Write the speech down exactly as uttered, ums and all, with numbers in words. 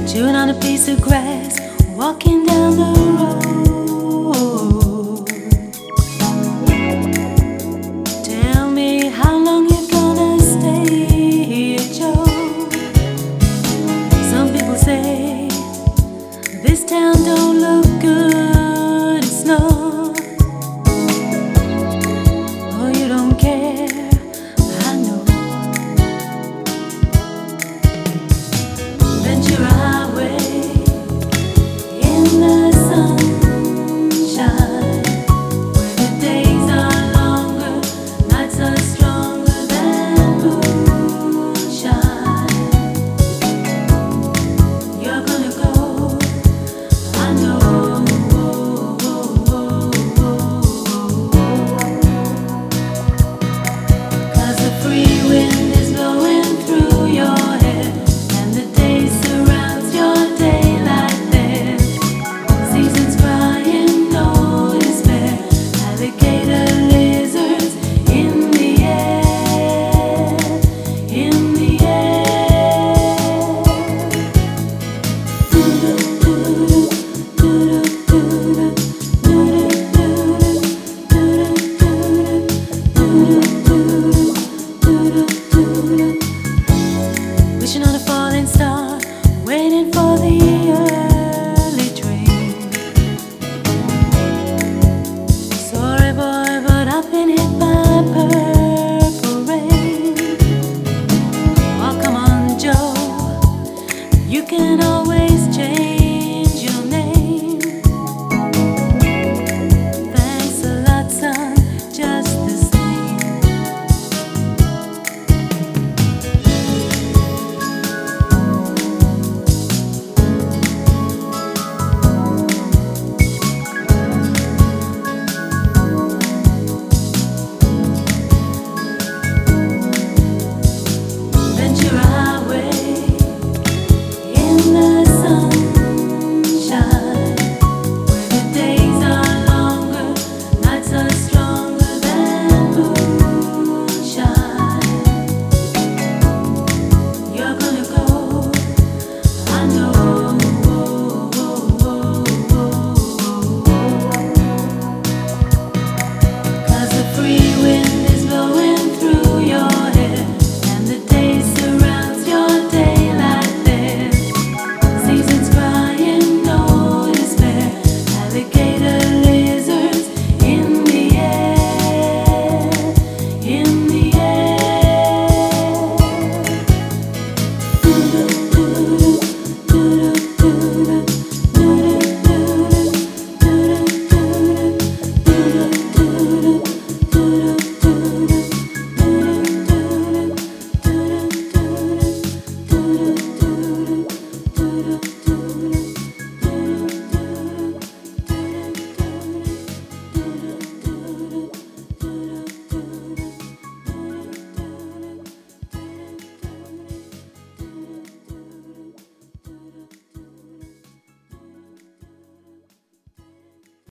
chewing on a piece of grass, walking down the road. Tell me how long you're gonna stay here, Joe. Some people say this town don't look good in snow. Oh, you don't care, I know. Ventura Highway in the sunshine, where the days are longer, nights are stronger than moonshine. You're gonna go, I know. 'Cause the free wind is blowing through your hair, and the day surrounds your daylight there. Seasons crying, no despair. Alligator lizards in the air, in the air. Wishing on a falling star, waiting for the early train. Sorry, boy, but I've been hit by purple rain. Oh, come on, Joe, you can always